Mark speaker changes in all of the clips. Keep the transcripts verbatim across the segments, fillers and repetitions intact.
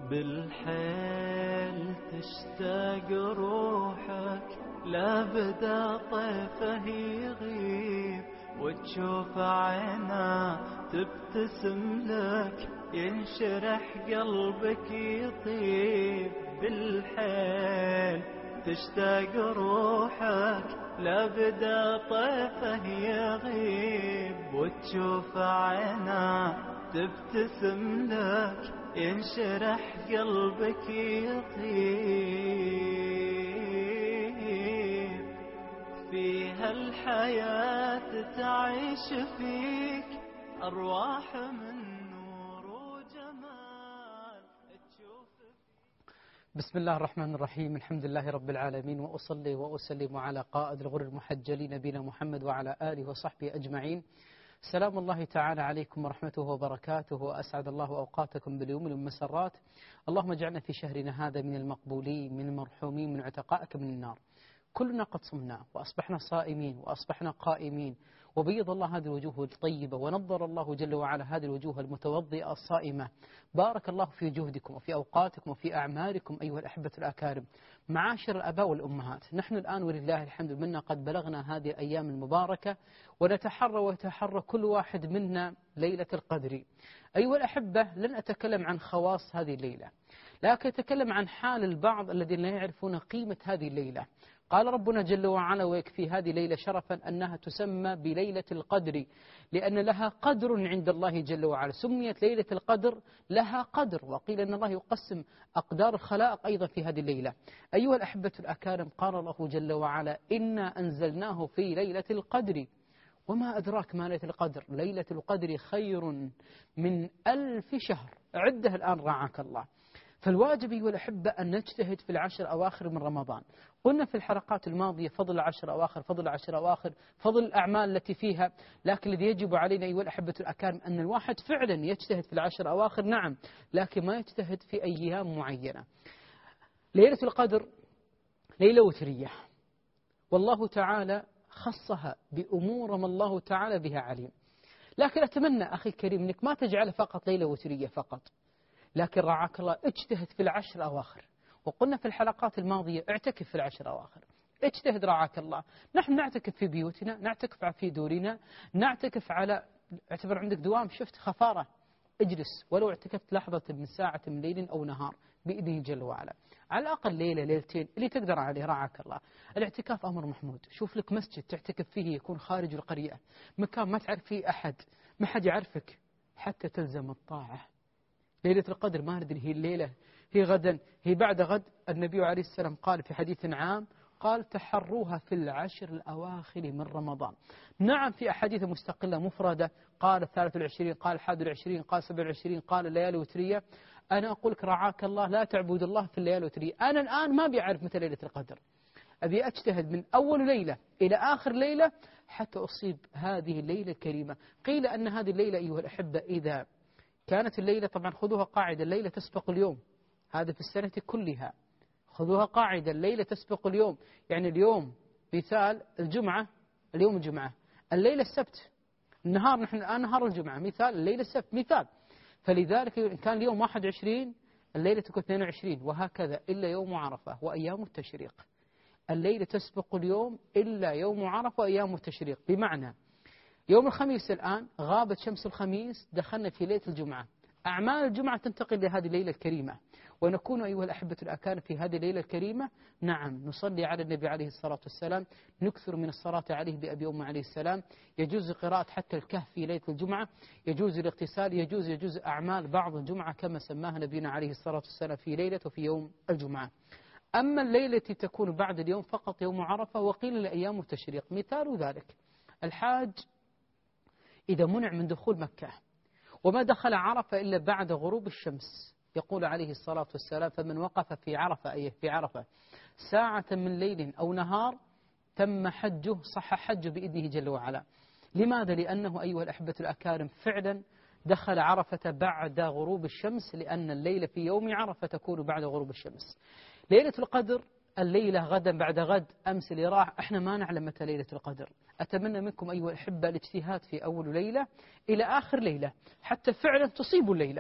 Speaker 1: بالحيل تشتاق روحك، لا بدا طيفه يغيب، وتشوف عينه تبتسم لك، ينشرح قلبك يطيب. بالحيل تشتاق روحك، لا بدا طيفه يغيب، وتشوف عينه تبتسم لك، ينشرح قلبك يطيب. في هالحياة تعيش فيك أرواح من نور وجمال تشوف.
Speaker 2: بسم الله الرحمن الرحيم. الحمد لله رب العالمين، وأصلي وأسلم على قائد الغر المحجلين نبينا محمد وعلى آله وصحبه أجمعين. سلام الله تعالى عليكم ورحمته وبركاته، وأسعد الله أوقاتكم باليوم والمسرات. اللهم اجعلنا في شهرنا هذا من المقبولين، من المرحومين، من عتقائك من النار. كلنا قد صمنا وأصبحنا صائمين وأصبحنا قائمين، وبيض الله هذه الوجوه الطيبة، ونظر الله جل وعلا هذه الوجوه المتوضئة الصائمة. بارك الله في جهدكم وفي أوقاتكم وفي أعمالكم أيها الأحبة الأكارم. معاشر الآباء والأمهات، نحن الآن ولله الحمد منا قد بلغنا هذه الأيام المباركة، ونتحرى ويتحرى كل واحد منا ليلة القدر. أيها الأحبة، لن أتكلم عن خواص هذه الليلة، لكن أتكلم عن حال البعض الذين لا يعرفون قيمة هذه الليلة. قال ربنا جل وعلا: ويكفي هذه الليلة شرفا أنها تسمى بليلة القدر، لأن لها قدر عند الله جل وعلا. سميت ليلة القدر لها قدر، وقيل أن الله يقسم أقدار الخلائق أيضا في هذه الليلة. أيها الأحبة الأكارم، قال الله جل وعلا: إنا أنزلناه في ليلة القدر وما أدراك ما ليلة القدر. ليلة القدر خير من ألف شهر. عدها الآن رعاك الله. فالواجب أيها الأحبة أن نجتهد في العشر أواخر من رمضان. قلنا في الحلقات الماضية فضل العشر أواخر، فضل العشر أواخر، فضل الأعمال التي فيها. لكن الذي يجب علينا أيها الأحبة الأكارم أن الواحد فعلا يجتهد في العشر أواخر، نعم، لكن ما يجتهد في أيام معينة. ليلة القدر ليلة وترية، والله تعالى خصها بأمور ما الله تعالى بها عليم. لكن أتمنى أخي الكريم أنك ما تجعل فقط ليلة وترية فقط، لكن رعاك الله اجتهد في العشر أواخر. وقلنا في الحلقات الماضية اعتكف في العشر أواخر، اجتهد رعاك الله. نحن نعتكف في بيوتنا، نعتكف في دورنا، نعتكف على اعتبر عندك دوام، شفت خفارة، اجلس ولو اعتكفت لحظة من ساعة من ليل أو نهار بإذنه جل وعلا، على الأقل ليلة ليلتين اللي تقدر عليه رعاك الله. الاعتكاف أمر محمود. شوف لك مسجد تعتكف فيه يكون خارج القرية، مكان ما تعرف فيه أحد، ما حد يعرفك، حتى تلزم الطاعة. ليلة القدر ما ندري هي الليلة، هي غدا، هي بعد غد. النبي عليه السلام قال في حديث عام، قال: تحروها في العشر الأواخر من رمضان. نعم، في أحاديث مستقلة مفردة، قال الثالث والعشرين، قال الحادي والعشرين، قال سبع والعشرين، قال الليالي وترية. أنا أقول لك رعاك الله، لا تعبد الله في الليالي وترية. أنا الآن ما بيعرف متى ليلة القدر، أبي أجتهد من أول ليلة إلى آخر ليلة حتى أصيب هذه الليلة الكريمة. قيل أن هذه الليلة أيها الأحبة إذا كانت الليلة، طبعا خذوها قاعدة، الليلة تسبق اليوم، هذا في السنة كلها، خذوها قاعدة، الليلة تسبق اليوم. يعني اليوم مثال الجمعة، اليوم الجمعة، الليلة السبت، النهار نحن الآن نهار الجمعة، مثال الليلة السبت، مثال. فلذلك إن كان اليوم واحد وعشرين، الليلة تكون اثنين وعشرين، وهكذا إلا يوم عرفة وأيام التشريق. الليلة تسبق اليوم إلا يوم عرفة وأيام التشريق. بمعنى يوم الخميس الآن غابت شمس الخميس، دخلنا في ليلة الجمعة، أعمال الجمعة تنتقل لهذه الليلة الكريمة، ونكون أيها الأحبة الأكارم في هذه الليلة الكريمة. نعم، نصلي على النبي عليه الصلاة والسلام، نكثر من الصلاة عليه بأبي أم عليه السلام، يجوز قراءة حتى الكهف في ليلة الجمعة، يجوز الاغتسال، يجوز يجوز أعمال بعض الجمعة كما سماها نبينا عليه الصلاة والسلام في ليلة وفي يوم الجمعة. أما الليلة التي تكون بعد اليوم فقط يوم عرفة، وقيل لأيام التشريق. مثال ذلك الحاج إذا منع من دخول مكة وما دخل عرفة إلا بعد غروب الشمس، يقول عليه الصلاة والسلام: فمن وقف في عرفة، أي في عرفة، ساعة من ليل أو نهار تم حجه، صح حجه بإذنه جل وعلا. لماذا؟ لأنه أيها الأحبة الأكارم فعلا دخل عرفة بعد غروب الشمس، لأن الليلة في يوم عرفة تكون بعد غروب الشمس. ليلة القدر الليلة غدا بعد غد، أمس اللي راح، احنا ما نعلم متى ليلة القدر. أتمنى منكم أيها الأحبة الاجتهاد في أول ليلة إلى آخر ليلة حتى فعلا تصيبوا الليلة.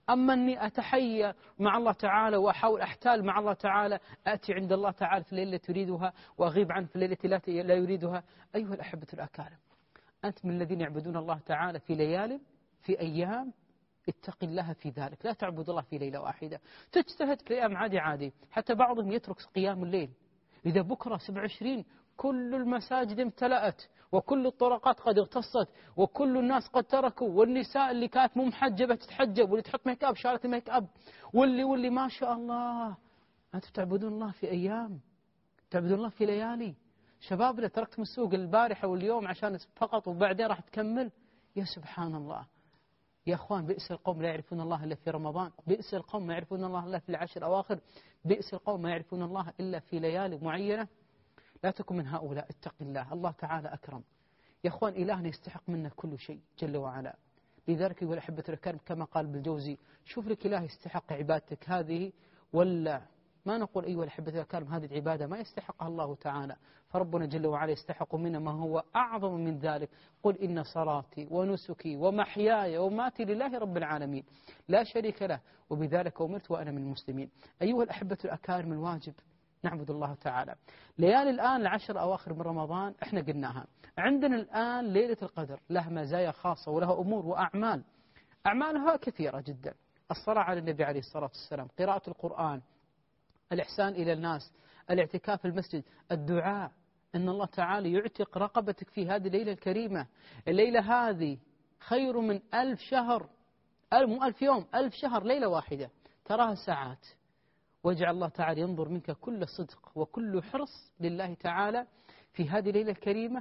Speaker 2: أما أني أتحيى مع الله تعالى وأحاول أحتال مع الله تعالى، أتي عند الله تعالى في الليلة تريدها وأغيب عنه في الليلة لا يريدها. أيها الأحبة الأكارم، أنت من الذين يعبدون الله تعالى في ليال في أيام، اتق الله في ذلك. لا تعبد الله في ليلة واحدة، تجتهد في أيام عادي عادي. حتى بعضهم يترك قيام الليل. إذا بكرة سبعة وعشرين كل المساجد امتلأت وكل الطرقات قد اغتصت وكل الناس قد تركوا، والنساء اللي كانت مو محجبة تتحجب، واللي تحط ميك اب شارة ميك اب، واللي واللي ما شاء الله. أنتم تعبدون الله في أيام، تعبدون الله في ليالي. شبابنا تركتم السوق البارحة واليوم عشان فقط وبعدين راح تكمل. يا سبحان الله يا أخوان، بئس القوم لا يعرفون الله إلا في رمضان، بئس القوم ما يعرفون الله إلا في العشر الأواخر، بئس القوم ما يعرفون الله إلا في ليالي معينة. لا تكن من هؤلاء، اتق الله. الله تعالى أكرم يا أخوان، إلهنا يستحق منا كل شيء جل وعلا. لذلك يقول أحبة الكرام كما قال بالجوزي: شوف لك إله يستحق عبادتك هذه ولا ما نقول أيها الأحبة الكرام هذه العبادة ما يستحقها الله تعالى، فربنا جل وعلا يستحق منا ما هو أعظم من ذلك. قل إن صلاتي ونسكي ومحياي وماتي لله رب العالمين لا شريك له وبذلك أمرت وأنا من المسلمين. أيها الأحبة الأكارم، الواجب نعبد الله تعالى. ليالي الآن العشر أواخر من رمضان احنا قلناها، عندنا الآن ليلة القدر لها مزايا خاصة ولها أمور وأعمال، أعمالها كثيرة جدا: الصلاة على النبي عليه الصلاة والسلام، قراءة القرآن، الإحسان إلى الناس، الاعتكاف في المسجد، الدعاء، أن الله تعالى يعتق رقبتك في هذه الليلة الكريمة. الليلة هذه خير من ألف شهر، مو ألف يوم، ألف شهر ليلة واحدة تراها ساعات. واجعل الله تعالى ينظر منك كل صدق وكل حرص لله تعالى في هذه الليلة الكريمة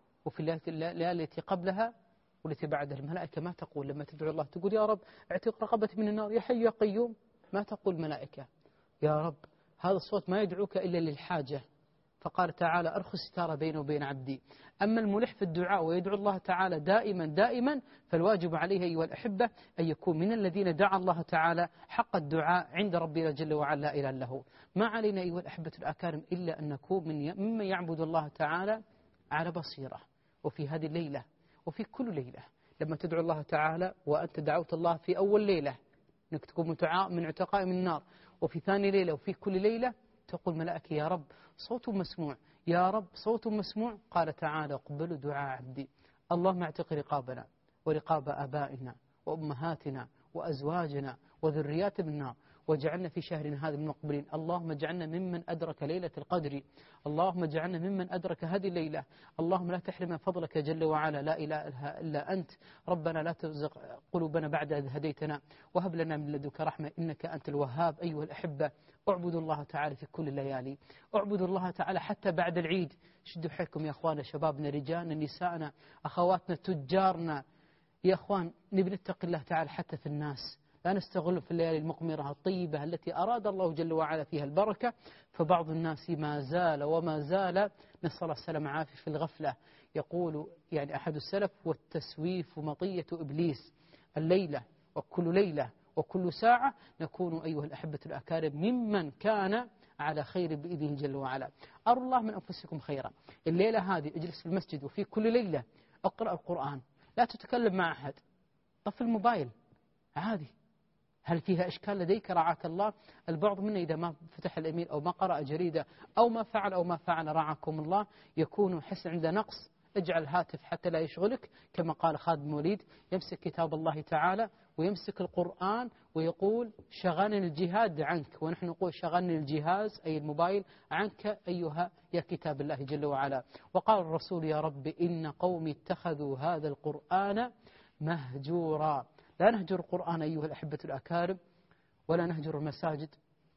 Speaker 2: وفي الليالي التي قبلها والتي بعدها. الملائكة ما تقول لما تدعو الله تقول: يا رب اعتق رقبتي من النار يا حي يا قيوم. ما تقول ملائكة يا رب هذا الصوت ما يدعوك إلا للحاجة. فقال تعالى: أرخي الستار بيني وبين عبدي. أما الملح في الدعاء ويدعو الله تعالى دائما دائما فالواجب عليه أيها الأحبة أن يكون من الذين دعا الله تعالى حق الدعاء عند ربنا جل وعلا لا إله إلا هو. ما علينا أيها الأحبة الأكارم إلا أن نكون من ممن يعبد الله تعالى على بصيرة. وفي هذه الليلة وفي كل ليلة لما تدعو الله تعالى وأنت دعوت الله في أول ليلة أنك تكون من عتقاء من النار، وفي ثاني ليلة وفي كل ليلة تقول ملائكة: يا رب صوت مسموع، يا رب صوت مسموع. قال تعالى: اقبلوا دعاء عبدي. اللهم اعتق رقابنا ورقاب آبائنا وأمهاتنا وأزواجنا وذريات من النار، واجعلنا في شهرنا هذا من المقبلين. اللهم اجعلنا ممن أدرك ليلة القدر، اللهم اجعلنا ممن أدرك هذه الليلة. اللهم لا تحرمنا فضلك جل وعلا لا إله إلا أنت. ربنا لا تزغ قلوبنا بعد إذ هديتنا وهب لنا من لدنك رحمة إنك أنت الوهاب. أيها الأحبة، اعبدوا الله تعالى في كل الليالي، اعبدوا الله تعالى حتى بعد العيد. شدوا حيلكم يا أخوانا، شبابنا، رجالنا، نسائنا، أخواتنا، تجارنا. يا أخوان نبي نتقي الله تعالى حتى في الناس، لا نستغل في الليالي المقمرة الطيبة التي أراد الله جل وعلا فيها البركة. فبعض الناس ما زال وما زال نسأل الله السلامة والعافية في الغفلة. يقول يعني أحد السلف: والتسويف مطية إبليس. الليلة وكل ليلة وكل ساعة نكون أيها الأحبة الأكارم ممن كان على خير بإذن جل وعلا. أروا الله من أنفسكم خيرا. الليلة هذه اجلس في المسجد وفي كل ليلة اقرأ القرآن، لا تتكلم مع أحد، طف الموبايل عادي. هل فيها إشكال لديك رعاك الله؟ البعض منا إذا ما فتح الإيميل أو ما قرأ جريدة أو ما فعل أو ما فعل رعاكم الله يكون حس عنده نقص. اجعل هاتف حتى لا يشغلك، كما قال خادم وليد: يمسك كتاب الله تعالى ويمسك القرآن ويقول: شغلني الجهاد عنك. ونحن نقول: شغلني الجهاز أي الموبايل عنك أيها يا كتاب الله جل وعلا. وقال الرسول: يا رب إن قومي اتخذوا هذا القرآن مهجورا. لا نهجر القرآن أيها الأحبة الأكارم ولا نهجر المساجد.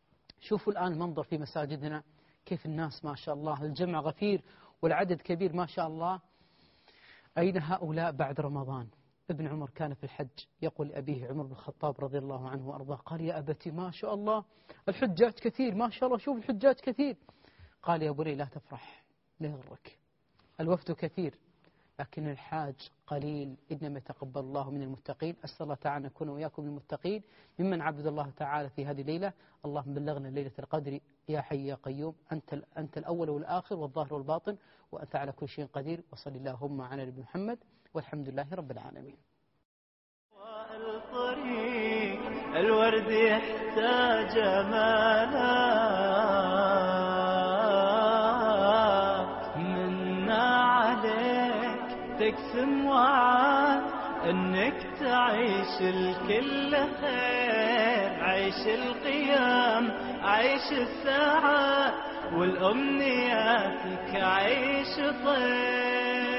Speaker 2: شوفوا الآن المنظر في مساجدنا كيف الناس ما شاء الله، الجمع غفير والعدد كبير ما شاء الله. أين هؤلاء بعد رمضان؟ ابن عمر كان في الحج يقول لأبيه عمر بن الخطاب رضي الله عنه وأرضاه: قال: يا أبتي ما شاء الله الحجاج كثير، ما شاء الله شوف الحجاج كثير. قال: يا بني لا تفرح، لا يغرك، الوفد كثير لكن الحاج قليل، إنما يتقبل الله من المتقين. أسأل الله تعالى أن نكون وإياكم من المتقين ممن عبد الله تعالى في هذه الليلة. اللهم بلغنا ليلة القدر يا حي يا قيوم، أنت أنت الأول والآخر والظاهر والباطن وأنت على كل شيء قدير. وصل اللهم على نبي محمد والحمد لله رب العالمين.
Speaker 1: والطريق الورد يحتاج أمانات منا عليك تقسم وعد انك تعيش الكل خير، عيش القيام عيش الساعة والأمنياتك عيش طير.